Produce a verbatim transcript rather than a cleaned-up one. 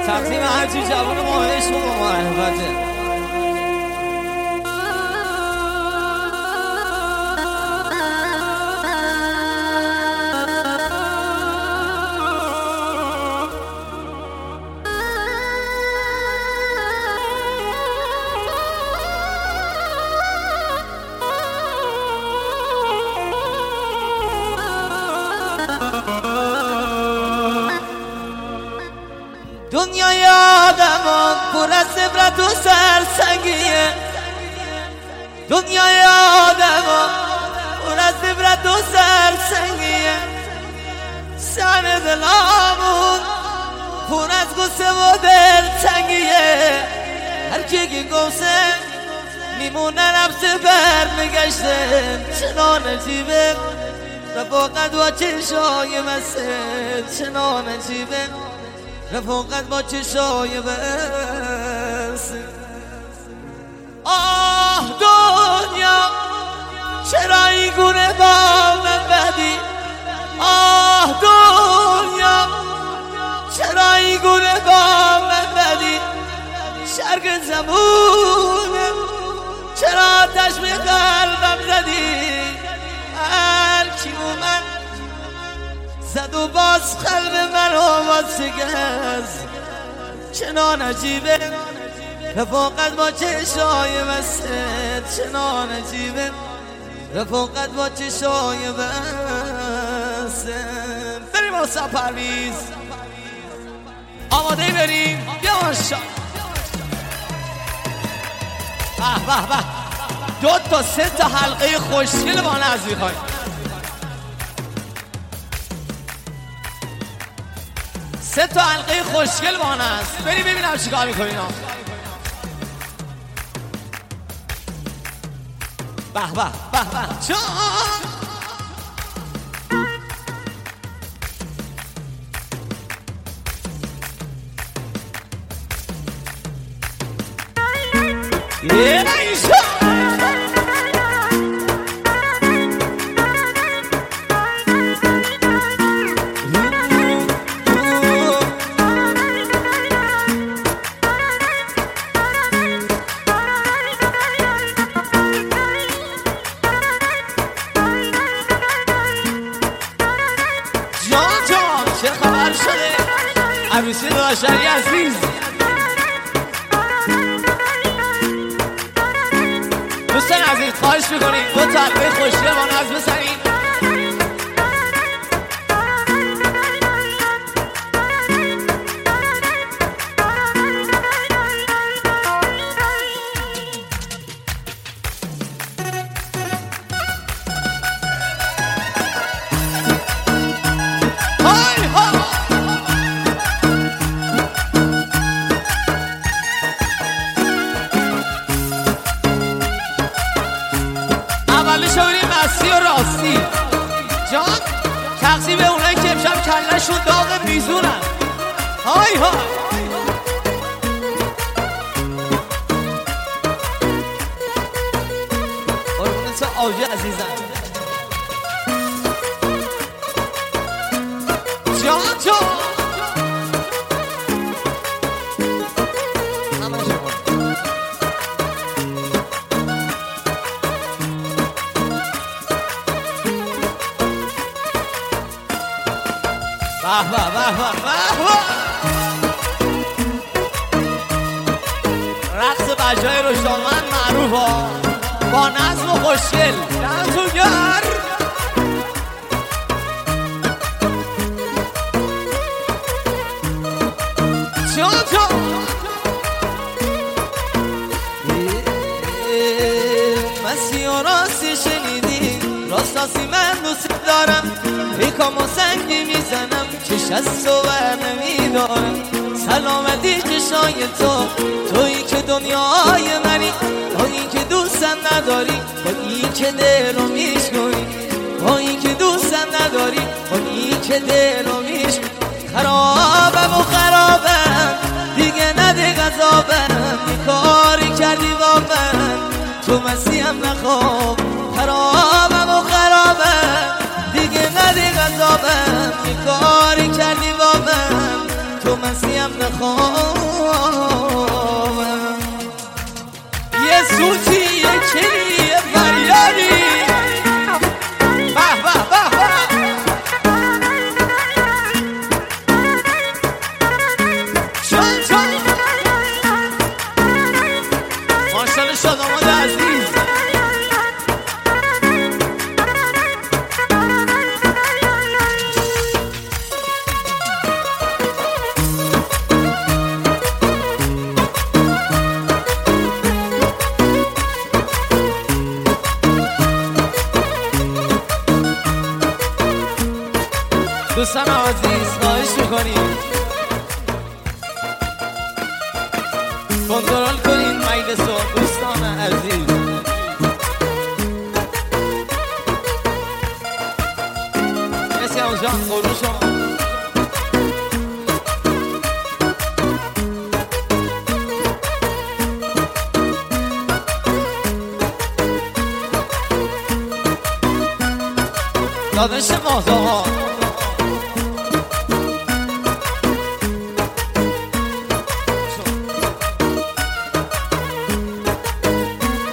تقدیم هرچی جوان ما عشق و محبته. دنیای آدمان پر از عبرت و سرسنگیه. دنیای آدمان پر از عبرت و سرسنگیه. سر دلامون پر از غصه و دلتنگیه. هر کی که گفته میمونه نفس برنگشته. چنان عجیبه رفاقت با چشای مسته. چنان عجیبه رفاقت با چشای بسته. آه دنیا چرا این گونه با من بدی. آه دنیا چرا این گونه با من بدی. شرق زبونه چرا آتش به قلبم زدی. هر کی من زد و باز قلب من آواز شکست. چنان عجیبه رفاقت با چشای بسته. چنان عجیبه رفاقت با چشای بسته. بریم واسه پرویز آماده بریم. بیا ماشا به به به. دو تا سه تا حلقه خوشگل با ناز میخوایم. سه تا حلقه خوشگل با ناز. بریم ببینم چیکار میکنین. به به به به جان. یه عروسی داشتنی عزیز. دوستان عزیز خواهش میکنیم دو تا حلقه خوشگل با ناز بزنیم. اولش بریم مستی و راستی جان. تقسیم اونایی که امشب کلشون داغ میزونن. های های قربونت آجی عزیزم. جان جان به به به به. رقص بجای رشدامند معروف ها با نظم و خوشگل. دمتون گرم. جان جان مسی و راستی شنیدی. راست راستی من دوست دارم. پیکام و سنگی میزنم چش از تو بر نمیدارم. سلامتی چشای تو تویی که دنیای منی. با این که دوستم نداری با این که دل رو میشکنی. با این که دوستم نداری با این که دل رو میشکنی. خرابم و خرابم دیگه نده غذابم. یه کاری کردی با من تو مسیحم نخواب. خرابم و خرابم دیگه نده غذابم. یه کاری کردی با من تو مسیحم نخواب. دوستان عزیز خواهش میکنیم کنترل کنین مجلس رو دوستان عزیز. مرسی همون جان قربون شما. دادش مازها